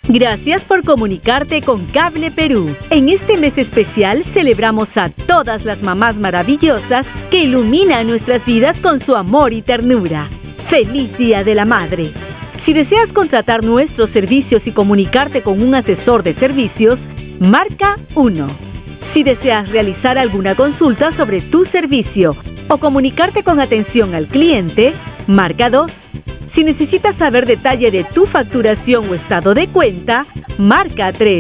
Gracias por comunicarte con Cable Perú. En este mes especial celebramos a todas las mamás maravillosas que iluminan nuestras vidas con su amor y ternura. ¡Feliz Día de la Madre! Si deseas contratar nuestros servicios y comunicarte con un asesor de servicios, marca 1. Si deseas realizar alguna consulta sobre tu servicio o comunicarte con atención al cliente, marca 2. Si necesitas saber detalle de tu facturación o estado de cuenta, marca 3.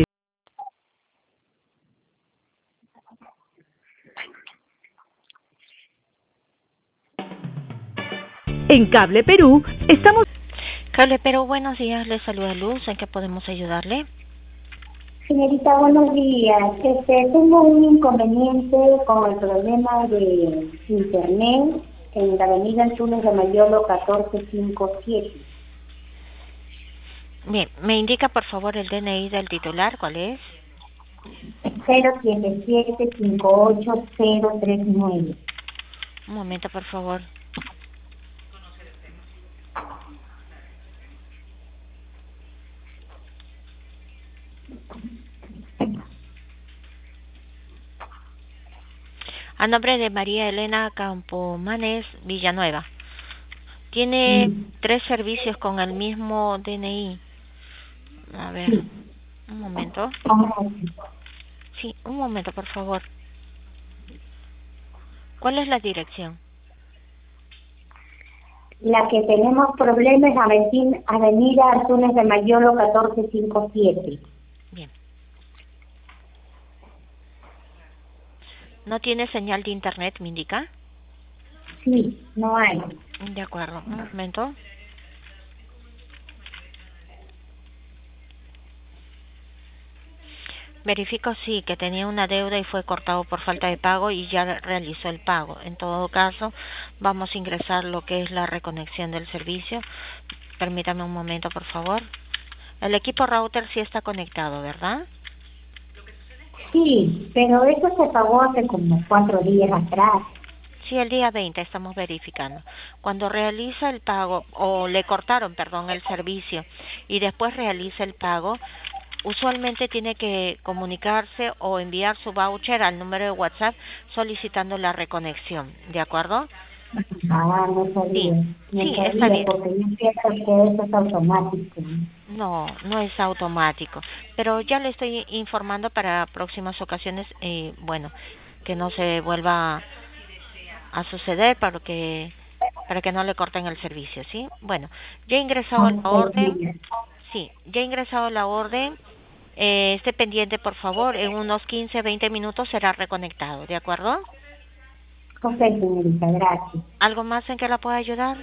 En Cable Perú, estamos... Cable Perú, buenos días, les saluda Luz, ¿en qué podemos ayudarle? Señorita, buenos días. Tengo un inconveniente con el problema de internet en la avenida Antunes de Mayolo 1457. Bien, me indica por favor el DNI del titular, ¿cuál es? 077-58039. Un momento, por favor. A nombre de María Elena Campomanes Villanueva. Tiene 3 servicios con el mismo DNI. A ver, un momento. Sí, un momento, por favor. ¿Cuál es la dirección? La que tenemos problemas es avenida Antunes de Mayolo 1457. Bien. ¿No tiene señal de internet, me indica? Sí, no hay. De acuerdo, un momento. Verifico sí que tenía una deuda y fue cortado por falta de pago y ya realizó el pago. En todo caso, vamos a ingresar lo que es la reconexión del servicio. Permítame un momento, por favor. El equipo router sí está conectado, ¿verdad? Sí, pero eso se pagó hace como 4 días atrás. Sí, el día 20 estamos verificando. Cuando realiza el pago, o le cortaron, perdón, el servicio y después realiza el pago, usualmente tiene que comunicarse o enviar su voucher al número de WhatsApp solicitando la reconexión, ¿de acuerdo? Ah, no sabía. No Sí, está sabía, bien. porque yo pienso que eso es automático. No, no es automático, pero ya le estoy informando para próximas ocasiones, bueno, que no se vuelva a suceder para que no le corten el servicio, ¿sí? Bueno, ya he ingresado la orden, sí, ya he ingresado la orden, esté pendiente por favor, en unos 15-20 minutos será reconectado, ¿de acuerdo? Ok, señorita, gracias. ¿Algo más en que la pueda ayudar?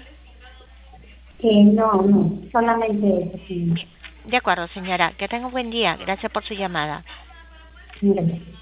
No, solamente eso, sí. Bien, de acuerdo señora, que tenga un buen día, gracias por su llamada. Mire.